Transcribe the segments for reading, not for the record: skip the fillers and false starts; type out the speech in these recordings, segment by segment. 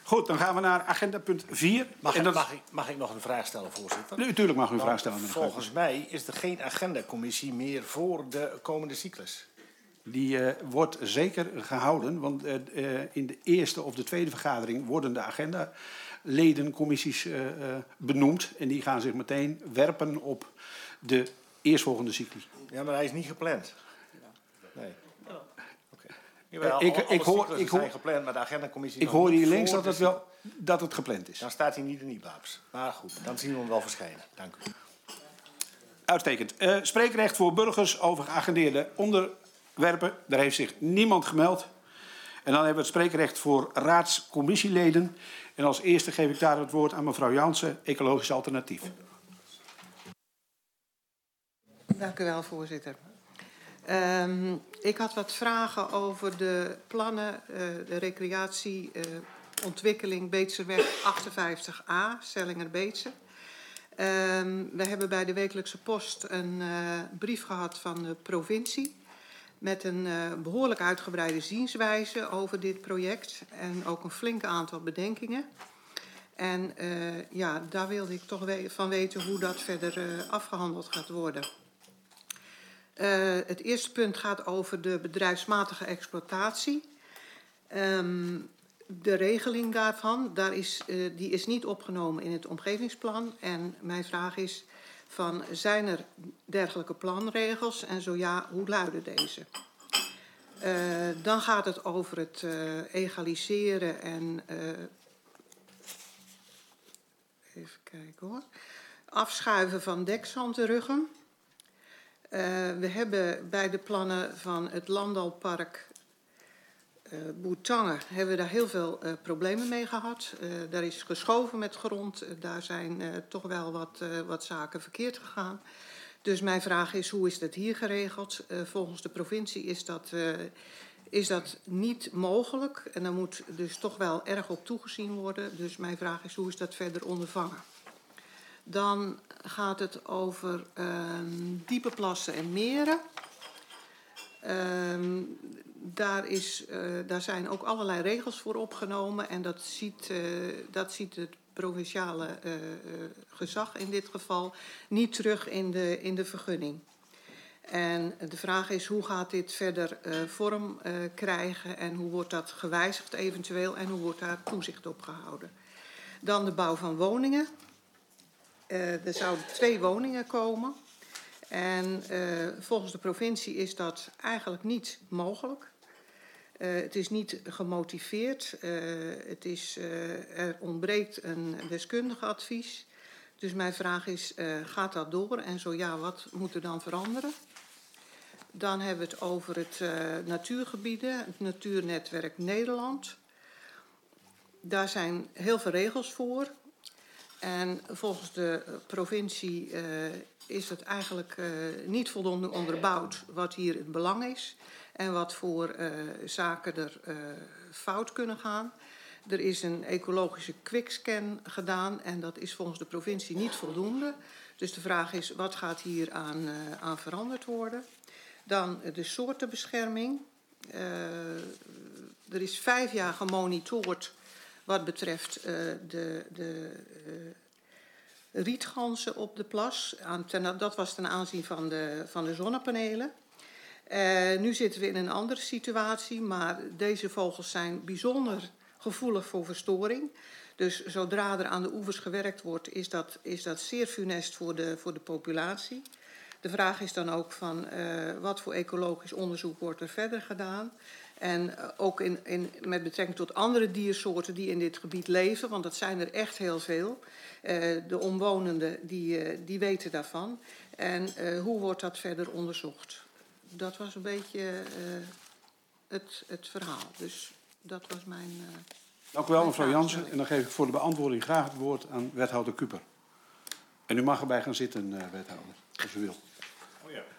Goed, dan gaan we naar agenda punt 4. Mag ik nog een vraag stellen, voorzitter? Natuurlijk mag u een vraag stellen. Volgens mij is er geen agendacommissie meer voor de komende cyclus. Die wordt zeker gehouden, want in de eerste of de tweede vergadering worden de agendaledencommissies benoemd. En die gaan zich meteen werpen op de eerstvolgende cyclus. Ja, maar hij is niet gepland. Nee. Ik hoor hier links dat het gepland is. Dan staat hij niet in die babs. Maar goed, dan zien we hem wel verschijnen. Dank u. Uitstekend. Spreekrecht voor burgers over geagendeerde onderwerpen. Daar heeft zich niemand gemeld. En dan hebben we het spreekrecht voor raadscommissieleden. En als eerste geef ik daar het woord aan mevrouw Jansen, Ecologisch Alternatief. Dank u wel, voorzitter. Ik had wat vragen over de plannen, de recreatieontwikkeling Beetserweg 58a, Sellinger-Beetse. We hebben bij de Wekelijkse Post een brief gehad van de provincie met een behoorlijk uitgebreide zienswijze over dit project en ook een flink aantal bedenkingen. En ja, daar wilde ik toch van weten hoe dat verder afgehandeld gaat worden. Het eerste punt gaat over de bedrijfsmatige exploitatie. De regeling daarvan, die is niet opgenomen in het omgevingsplan. En mijn vraag is, zijn er dergelijke planregels? En zo ja, hoe luiden deze? Dan gaat het over het egaliseren en... even kijken hoor. Afschuiven van dekzandruggen. We hebben bij de plannen van het Landalpark Boertange hebben we daar heel veel problemen mee gehad. Daar is geschoven met grond. Daar zijn toch wel wat zaken verkeerd gegaan. Dus mijn vraag is, hoe is dat hier geregeld? Volgens de provincie is dat niet mogelijk. En daar moet dus toch wel erg op toegezien worden. Dus mijn vraag is, hoe is dat verder ondervangen? Dan gaat het over diepe plassen en meren. Daar zijn ook allerlei regels voor opgenomen. En dat ziet het provinciale gezag in dit geval niet terug in de vergunning. En de vraag is, hoe gaat dit verder vorm krijgen en hoe wordt dat gewijzigd eventueel en hoe wordt daar toezicht op gehouden? Dan de bouw van woningen. Er zouden 2 woningen komen. En volgens de provincie is dat eigenlijk niet mogelijk. Het is niet gemotiveerd. Er ontbreekt een deskundige advies. Dus mijn vraag is, gaat dat door? En zo ja, wat moet er dan veranderen? Dan hebben we het over het natuurgebieden, het Natuurnetwerk Nederland. Daar zijn heel veel regels voor. En volgens de provincie is het eigenlijk niet voldoende onderbouwd wat hier het belang is. En wat voor zaken er fout kunnen gaan. Er is een ecologische quickscan gedaan en dat is volgens de provincie niet voldoende. Dus de vraag is, wat gaat hier aan veranderd worden? Dan de soortenbescherming. Er is 5 jaar gemonitord wat betreft de rietganzen op de plas. Dat was ten aanzien van de zonnepanelen. Nu zitten we in een andere situatie, maar deze vogels zijn bijzonder gevoelig voor verstoring. Dus zodra er aan de oevers gewerkt wordt, is dat zeer funest voor de populatie. De vraag is dan ook van wat voor ecologisch onderzoek wordt er verder gedaan. En ook met betrekking tot andere diersoorten die in dit gebied leven, want dat zijn er echt heel veel. De omwonenden die weten daarvan. En hoe wordt dat verder onderzocht? Dat was een beetje het verhaal. Dus dat was mijn... Dank u wel, mevrouw Jansen. En dan geef ik voor de beantwoording graag het woord aan wethouder Kuper. En u mag erbij gaan zitten, wethouder, als u wil. Oh ja.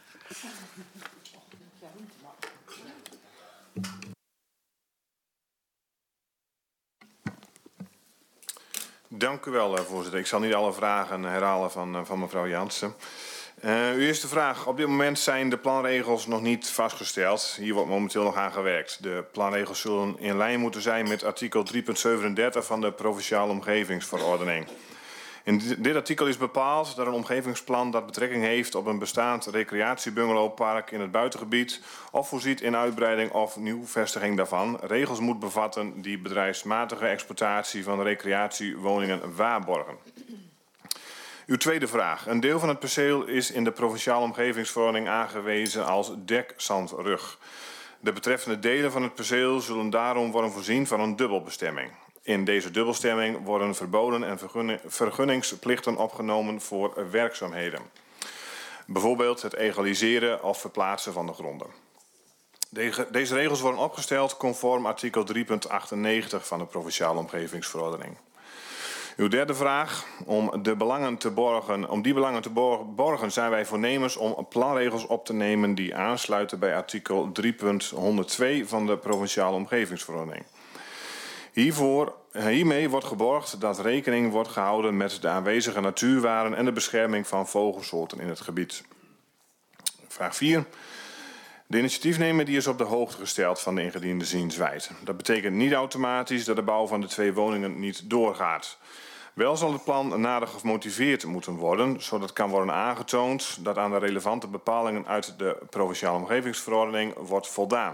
Dank u wel, voorzitter. Ik zal niet alle vragen herhalen van mevrouw Jansen. Uw eerste vraag. Op dit moment zijn de planregels nog niet vastgesteld. Hier wordt momenteel nog aan gewerkt. De planregels zullen in lijn moeten zijn met artikel 3.37 van de Provinciale Omgevingsverordening. In dit artikel is bepaald dat een omgevingsplan dat betrekking heeft op een bestaand recreatiebungalowpark in het buitengebied of voorziet in uitbreiding of nieuwvestiging daarvan regels moet bevatten die bedrijfsmatige exploitatie van recreatiewoningen waarborgen. Uw tweede vraag. Een deel van het perceel is in de Provinciale Omgevingsverordening aangewezen als dekzandrug. De betreffende delen van het perceel zullen daarom worden voorzien van een dubbelbestemming. In deze dubbelstemming worden verboden en vergunningsplichten opgenomen voor werkzaamheden. Bijvoorbeeld het egaliseren of verplaatsen van de gronden. Deze regels worden opgesteld conform artikel 3.98 van de Provinciale Omgevingsverordening. Uw derde vraag. Om die belangen te borgen zijn wij voornemens om planregels op te nemen die aansluiten bij artikel 3.102 van de Provinciale Omgevingsverordening. Hiermee wordt geborgd dat rekening wordt gehouden met de aanwezige natuurwaarden en de bescherming van vogelsoorten in het gebied. Vraag 4. De initiatiefnemer die is op de hoogte gesteld van de ingediende zienswijze. Dat betekent niet automatisch dat de bouw van de 2 woningen niet doorgaat. Wel zal het plan nader gemotiveerd moeten worden, zodat kan worden aangetoond dat aan de relevante bepalingen uit de Provinciale Omgevingsverordening wordt voldaan.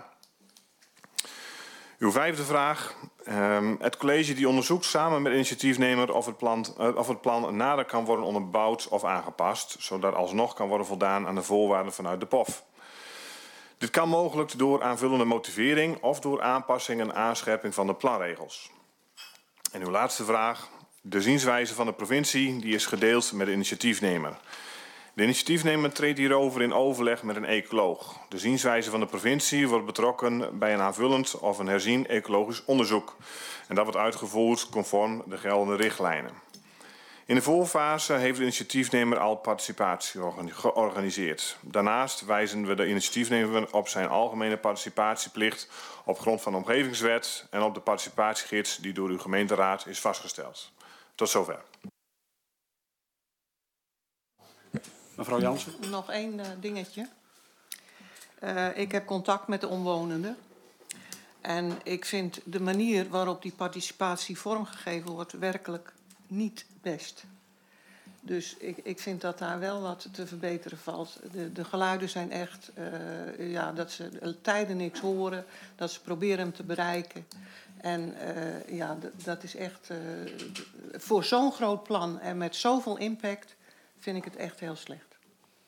Uw vijfde vraag. Het college die onderzoekt samen met de initiatiefnemer of het plan nader kan worden onderbouwd of aangepast, zodat alsnog kan worden voldaan aan de voorwaarden vanuit de POF. Dit kan mogelijk door aanvullende motivering of door aanpassing en aanscherping van de planregels. En uw laatste vraag. De zienswijze van de provincie die is gedeeld met de initiatiefnemer. De initiatiefnemer treedt hierover in overleg met een ecoloog. De zienswijze van de provincie wordt betrokken bij een aanvullend of een herzien ecologisch onderzoek. En dat wordt uitgevoerd conform de geldende richtlijnen. In de voorfase heeft de initiatiefnemer al participatie georganiseerd. Daarnaast wijzen we de initiatiefnemer op zijn algemene participatieplicht op grond van de omgevingswet en op de participatiegids die door uw gemeenteraad is vastgesteld. Tot zover. Mevrouw Jansen. Nog één dingetje. Ik heb contact met de omwonenden. En ik vind de manier waarop die participatie vormgegeven wordt werkelijk niet best. Dus ik vind dat daar wel wat te verbeteren valt. De geluiden zijn echt dat ze tijden niks horen, dat ze proberen hem te bereiken. En dat is echt voor zo'n groot plan en met zoveel impact vind ik het echt heel slecht.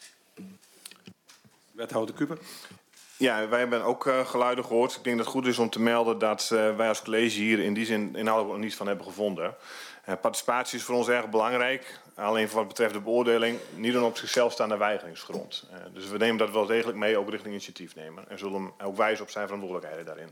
Wethouder Kuper. Ja, wij hebben ook geluiden gehoord. Ik denk dat het goed is om te melden dat wij als college hier in die zin inhoudelijk nog niets van hebben gevonden. Participatie is voor ons erg belangrijk. Alleen voor wat betreft de beoordeling niet een op zichzelf staande weigeringsgrond. Dus we nemen dat wel degelijk mee, ook richting initiatiefnemer. En zullen hem ook wijzen op zijn verantwoordelijkheden daarin.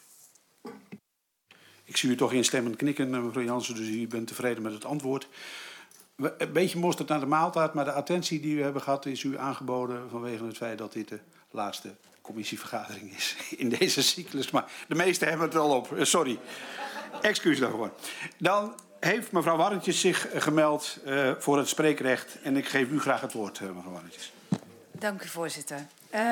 Ik zie u toch instemmend knikken, mevrouw Jansen, dus u bent tevreden met het antwoord. Een beetje mosterd naar de maaltijd, maar de attentie die we hebben gehad is u aangeboden vanwege het feit dat dit de laatste commissievergadering is in deze cyclus. Maar de meesten hebben het al op. Sorry. Excuus daarvoor. Dan heeft mevrouw Warrentjes zich gemeld voor het spreekrecht. En ik geef u graag het woord, mevrouw Warrentjes. Dank u, voorzitter.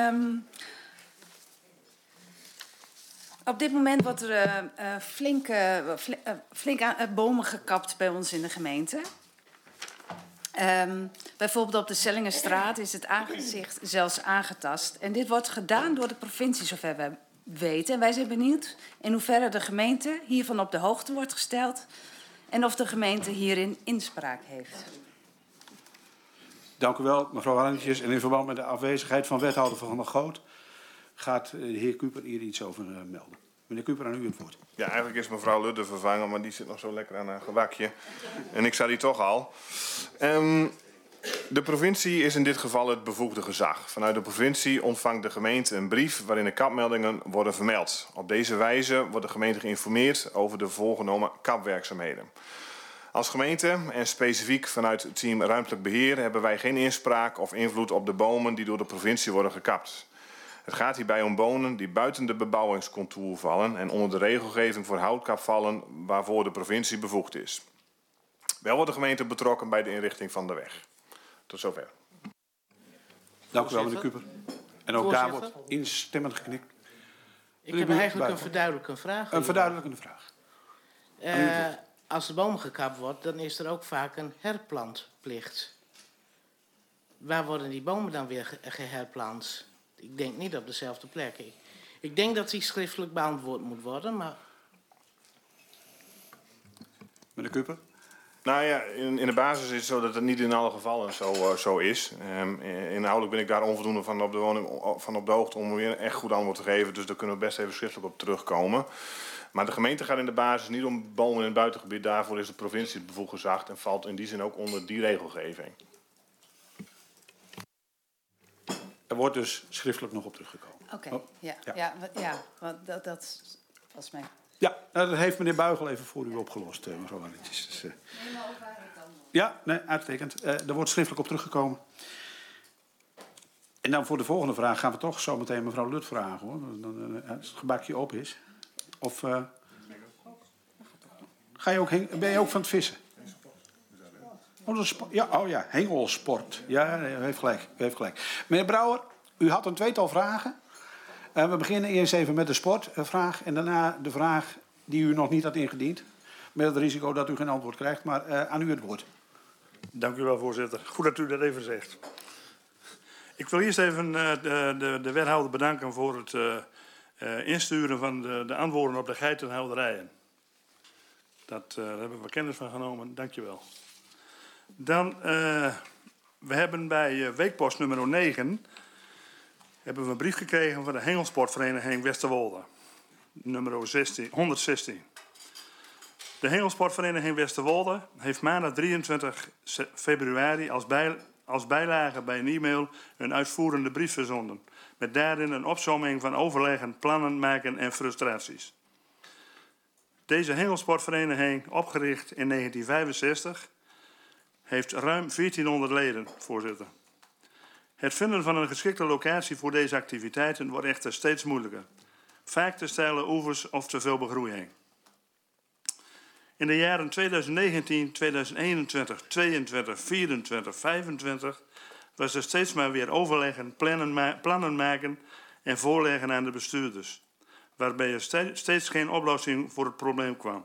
Op dit moment wordt er flink aan bomen gekapt bij ons in de gemeente. Bijvoorbeeld op de Sellingenstraat is het aangezicht zelfs aangetast. En dit wordt gedaan door de provincie, zover wij weten. En wij zijn benieuwd in hoeverre de gemeente hiervan op de hoogte wordt gesteld en of de gemeente hierin inspraak heeft. Dank u wel, mevrouw Warrentjes. En in verband met de afwezigheid van wethouder Van der Goot gaat de heer Kuper hier iets over melden. Meneer Kuper, aan u het woord. Ja, eigenlijk is mevrouw Ludde vervangen, maar die zit nog zo lekker aan haar gewakje. En ik zat hier toch al. De provincie is in dit geval het bevoegde gezag. Vanuit de provincie ontvangt de gemeente een brief waarin de kapmeldingen worden vermeld. Op deze wijze wordt de gemeente geïnformeerd over de voorgenomen kapwerkzaamheden. Als gemeente en specifiek vanuit het team ruimtelijk beheer hebben wij geen inspraak of invloed op de bomen die door de provincie worden gekapt. Het gaat hierbij om bomen die buiten de bebouwingscontour vallen en onder de regelgeving voor houtkap vallen waarvoor de provincie bevoegd is. Wel wordt de gemeente betrokken bij de inrichting van de weg. Tot zover. Dank u wel, meneer Kuper. En ook daar Voorzitter. wordt instemmend geknikt. Ik heb eigenlijk een verduidelijkende vraag. Een verduidelijkende vraag. Als de boom gekapt wordt, dan is er ook vaak een herplantplicht. Waar worden die bomen dan weer geherplant? Ik denk niet op dezelfde plek. Ik denk dat die schriftelijk beantwoord moet worden, maar... Meneer Kuper? Nou ja, in de basis is het zo dat het niet in alle gevallen zo is. Inhoudelijk ben ik daar onvoldoende van op de hoogte om weer echt goed antwoord te geven. Dus daar kunnen we best even schriftelijk op terugkomen. Maar de gemeente gaat in de basis niet om bomen in het buitengebied. Daarvoor is de provincie het bevoegd gezag en valt in die zin ook onder die regelgeving. Er wordt dus schriftelijk nog op teruggekomen. Oké, Oh, ja, want dat was mij. Ja, dat heeft meneer Buigel even voor u opgelost, mevrouw Warnetjes. Dus, ja, nee, uitstekend. Er wordt schriftelijk op teruggekomen. En dan voor de volgende vraag gaan we toch zo meteen mevrouw Lut vragen, hoor. Als het gebakje op is. Of ben je ook van het vissen? Ja, hengelsport. Ja, u heeft gelijk. Meneer Brouwer, u had een tweetal vragen. We beginnen eerst even met de sportvraag en daarna de vraag die u nog niet had ingediend. Met het risico dat u geen antwoord krijgt, maar aan u het woord. Dank u wel, voorzitter. Goed dat u dat even zegt. Ik wil eerst even de wethouder bedanken voor het insturen van de antwoorden op de geitenhouderijen. Daar hebben we kennis van genomen. Dank je wel. Dan, we hebben bij weekpost nummer 9... hebben we een brief gekregen van de Hengelsportvereniging Westerwolde. Nummer 116. De Hengelsportvereniging Westerwolde heeft maandag 23 februari als bijlage bij een e-mail een uitvoerende brief verzonden. Met daarin een opsomming van overleggen, plannen maken en frustraties. Deze Hengelsportvereniging, opgericht in 1965, heeft ruim 1400 leden, voorzitter. Het vinden van een geschikte locatie voor deze activiteiten wordt echter steeds moeilijker. Vaak te steile oevers of te veel begroeiing. In de jaren 2019, 2021, 2022, 2024, 2025 was er steeds maar weer overleggen, plannen maken en voorleggen aan de bestuurders. Waarbij er steeds geen oplossing voor het probleem kwam.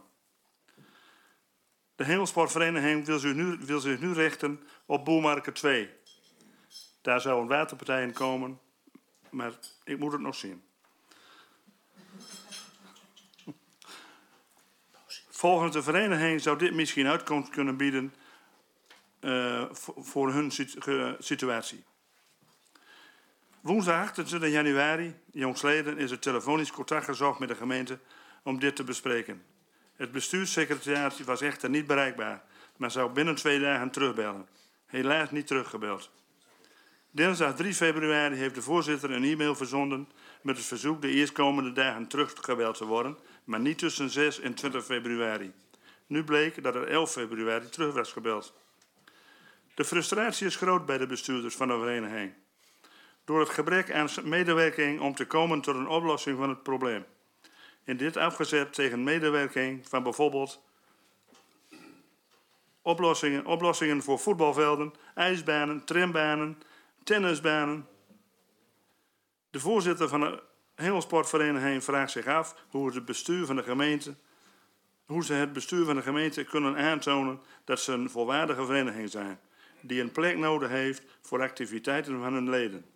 De Hengelsportvereniging wil zich nu richten op Boelmarken 2. Daar zou een waterpartij in komen, maar ik moet het nog zien. Volgens de vereniging zou dit misschien uitkomst kunnen bieden voor hun situatie. Woensdag 28 januari, jongsleden, is er telefonisch contact gezocht met de gemeente om dit te bespreken. Het bestuurssecretariaat was echter niet bereikbaar, maar zou binnen 2 dagen terugbellen. Helaas niet teruggebeld. Dinsdag 3 februari heeft de voorzitter een e-mail verzonden met het verzoek de eerstkomende dagen teruggebeld te worden, maar niet tussen 6 en 20 februari. Nu bleek dat er 11 februari terug was gebeld. De frustratie is groot bij de bestuurders van de vereniging. Door het gebrek aan medewerking om te komen tot een oplossing van het probleem. En dit afgezet tegen medewerking van bijvoorbeeld oplossingen voor voetbalvelden, ijsbanen, trambanen, tennisbanen. De voorzitter van de Hengelsportvereniging vraagt zich af hoe ze het bestuur van de gemeente kunnen aantonen dat ze een volwaardige vereniging zijn, die een plek nodig heeft voor activiteiten van hun leden.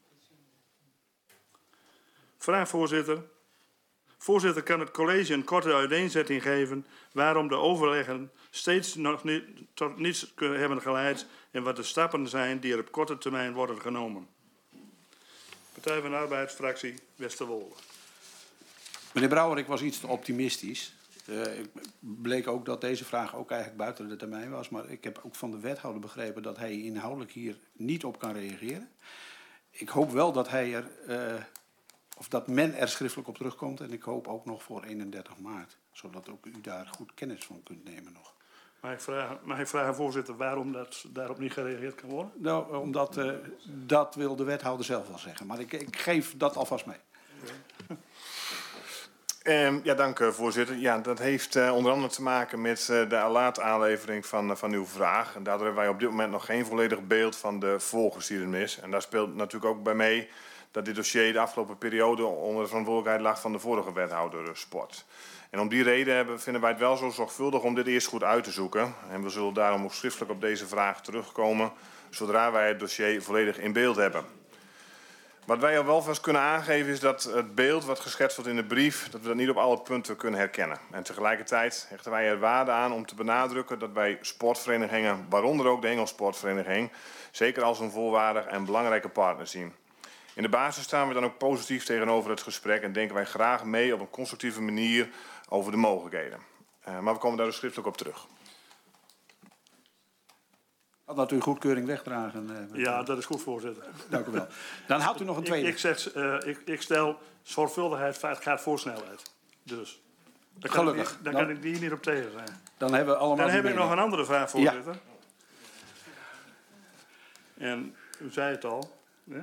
Vraag voorzitter. Voorzitter, kan het college een korte uiteenzetting geven waarom de overleggen steeds nog niet tot niets hebben geleid en wat de stappen zijn die er op korte termijn worden genomen. Partij van de Arbeidsfractie Westerwolde. Meneer Brouwer, ik was iets te optimistisch. Ik bleek ook dat deze vraag ook eigenlijk buiten de termijn was. Maar ik heb ook van de wethouder begrepen dat hij inhoudelijk hier niet op kan reageren. Ik hoop wel dat hij dat men er schriftelijk op terugkomt. En ik hoop ook nog voor 31 maart. Zodat ook u daar goed kennis van kunt nemen nog. Mag ik vragen, voorzitter, waarom daarop niet gereageerd kan worden? Nou, omdat dat wil de wethouder zelf wel zeggen. Maar ik geef dat alvast mee. Ja, dank voorzitter. Ja, dat heeft onder andere te maken met de laat aanlevering van uw vraag. En daardoor hebben wij op dit moment nog geen volledig beeld van de volgeschiedenis. En daar speelt natuurlijk ook bij mee dat dit dossier de afgelopen periode onder de verantwoordelijkheid lag van de vorige wethouder sport. En om die reden vinden wij het wel zo zorgvuldig om dit eerst goed uit te zoeken. En we zullen daarom ook schriftelijk op deze vraag terugkomen zodra wij het dossier volledig in beeld hebben. Wat wij al wel vast kunnen aangeven is dat het beeld wat geschetst wordt in de brief, dat we dat niet op alle punten kunnen herkennen. En tegelijkertijd hechten wij er waarde aan om te benadrukken dat wij sportverenigingen, waaronder ook de Hengelsportvereniging, zeker als een volwaardig en belangrijke partner zien. In de basis staan we dan ook positief tegenover het gesprek en denken wij graag mee op een constructieve manier over de mogelijkheden. Maar we komen daar dus schriftelijk op terug. Had dat uw goedkeuring wegdragen? Ja, dat is goed, voorzitter. Dank u wel. Dan houdt u nog een tweede. Ik stel zorgvuldigheid gaat voor snelheid. Dus. Gelukkig. Daar kan ik hier niet op tegen zijn. Dan hebben we allemaal. Dan heb ik nog een andere vraag, voorzitter. Ja. En u zei het al. Ja.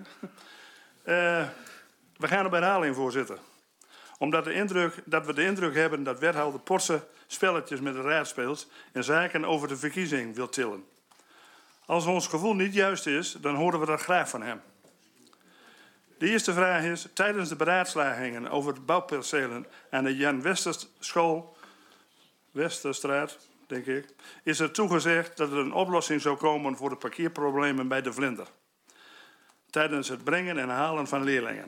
We gaan op herhaling, voorzitter. Omdat we de indruk hebben dat wethouder Potsen spelletjes met de raad speelt en zaken over de verkiezing wil tillen. Als ons gevoel niet juist is, dan horen we dat graag van hem. De eerste vraag is, tijdens de beraadslagingen over de bouwpercelen aan de Jan Westerschool, Westerstraat, denk ik, is er toegezegd dat er een oplossing zou komen voor de parkeerproblemen bij de Vlinder. Tijdens het brengen en halen van leerlingen.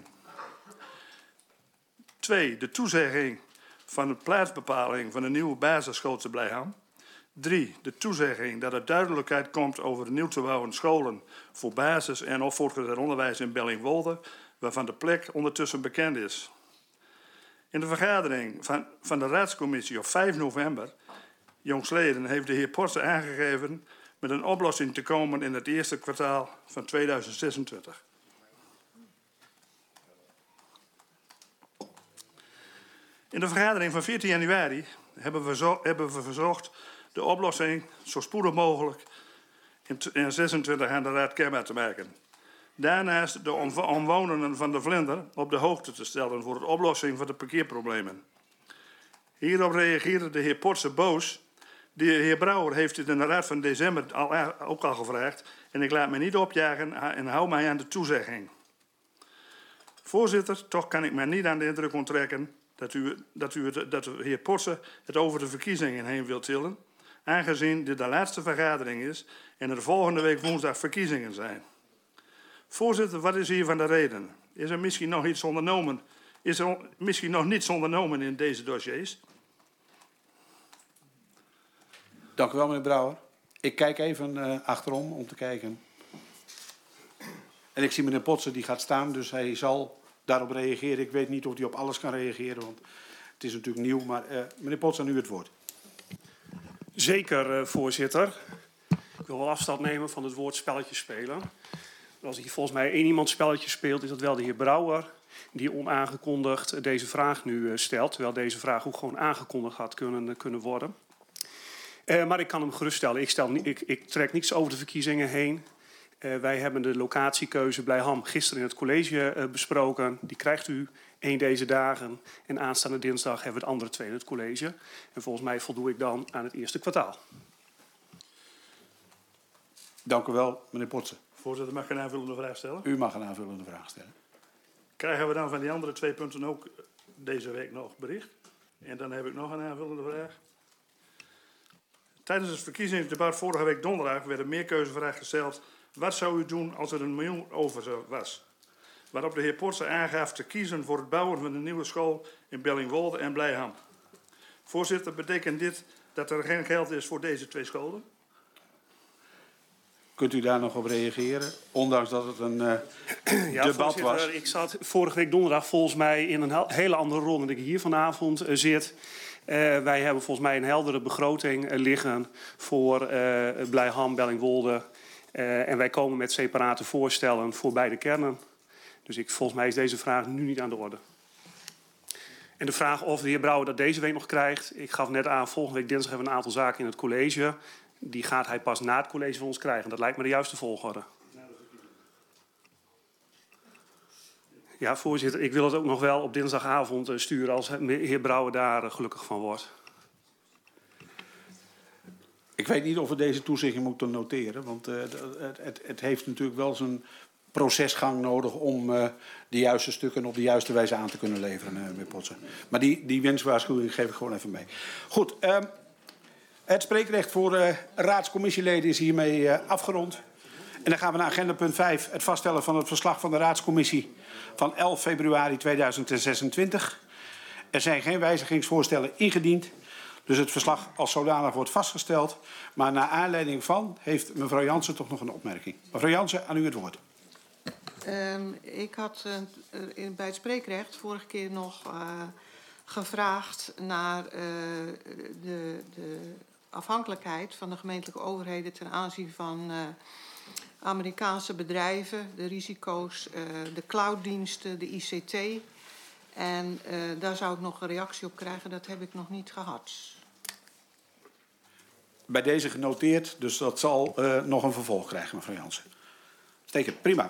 2. De toezegging van de plaatsbepaling van de nieuwe basisschool te Blijham. 3. De toezegging dat er duidelijkheid komt over de nieuw te bouwen scholen voor basis- en of voortgezet onderwijs in Bellingwolde, waarvan de plek ondertussen bekend is. In de vergadering van de raadscommissie op 5 november, jongstleden, heeft de heer Potsen aangegeven met een oplossing te komen in het eerste kwartaal van 2026. In de vergadering van 14 januari hebben we verzocht de oplossing zo spoedig mogelijk in 26 aan de raad kenbaar te maken. Daarnaast de omwonenden van de Vlinder op de hoogte te stellen voor de oplossing van de parkeerproblemen. Hierop reageerde de heer Potsen boos. De heer Brouwer heeft dit in de raad van december ook al gevraagd en ik laat me niet opjagen en hou mij aan de toezegging. Voorzitter, toch kan ik mij niet aan de indruk onttrekken dat de heer Potsen het over de verkiezingen heen wil tillen, aangezien dit de laatste vergadering is en er volgende week woensdag verkiezingen zijn. Voorzitter, wat is hiervan de reden? Is er misschien nog iets ondernomen? Is er misschien nog niets ondernomen in deze dossiers? Dank u wel, meneer Brouwer. Ik kijk even achterom om te kijken. En ik zie meneer Potsen, die gaat staan, dus hij zal daarop reageren. Ik weet niet of hij op alles kan reageren, want het is natuurlijk nieuw. Maar meneer Potsen, nu het woord. Zeker, voorzitter. Ik wil wel afstand nemen van het woord spelletje spelen. Als hier volgens mij één iemand spelletje speelt, is dat wel de heer Brouwer, die onaangekondigd deze vraag nu stelt, terwijl deze vraag ook gewoon aangekondigd had kunnen worden. Maar ik kan hem geruststellen. Ik trek niets over de verkiezingen heen. Wij hebben de locatiekeuze Blijham gisteren in het college besproken. Die krijgt u 1 deze dagen. En aanstaande dinsdag hebben we het andere 2 in het college. En volgens mij voldoe ik dan aan het eerste kwartaal. Dank u wel, meneer Potsen. Voorzitter, mag ik een aanvullende vraag stellen? U mag een aanvullende vraag stellen. Krijgen we dan van die andere 2 punten ook deze week nog bericht? En dan heb ik nog een aanvullende vraag. Tijdens het verkiezingsdebat vorige week donderdag werd een meerkeuzevraag gesteld. Wat zou u doen als er 1 miljoen over was? Waarop de heer Potsen aangaf te kiezen voor het bouwen van een nieuwe school in Bellingwolde en Blijham. Voorzitter, betekent dit dat er geen geld is voor deze 2 scholen? Kunt u daar nog op reageren, ondanks dat het een debat was? Ik zat vorige week donderdag volgens mij in een hele andere rol dan ik hier vanavond zit. Wij hebben volgens mij een heldere begroting liggen voor Blijham, Bellingwolde. En wij komen met separate voorstellen voor beide kernen. Dus volgens mij is deze vraag nu niet aan de orde. En de vraag of de heer Brouwer dat deze week nog krijgt. Ik gaf net aan, volgende week dinsdag hebben we een aantal zaken in het college. Die gaat hij pas na het college van ons krijgen. Dat lijkt me de juiste volgorde. Ja, voorzitter, ik wil het ook nog wel op dinsdagavond sturen als de heer Brouwer daar gelukkig van wordt. Ik weet niet of we deze toezegging moeten noteren, want het heeft natuurlijk wel zijn procesgang nodig om de juiste stukken op de juiste wijze aan te kunnen leveren, meneer Potsen. Maar die wenswaarschuwing geef ik gewoon even mee. Goed, het spreekrecht voor raadscommissieleden is hiermee afgerond. En dan gaan we naar agenda punt 5, het vaststellen van het verslag van de raadscommissie van 11 februari 2026. Er zijn geen wijzigingsvoorstellen ingediend. Dus het verslag als zodanig wordt vastgesteld. Maar naar aanleiding van heeft mevrouw Jansen toch nog een opmerking. Mevrouw Jansen, aan u het woord. Ik had bij het spreekrecht vorige keer nog gevraagd naar de afhankelijkheid van de gemeentelijke overheden ten aanzien van Amerikaanse bedrijven, de risico's, de clouddiensten, de ICT. En daar zou ik nog een reactie op krijgen. Dat heb ik nog niet gehad. Bij deze genoteerd, dus dat zal nog een vervolg krijgen, mevrouw Jansen. Uitstekend, prima.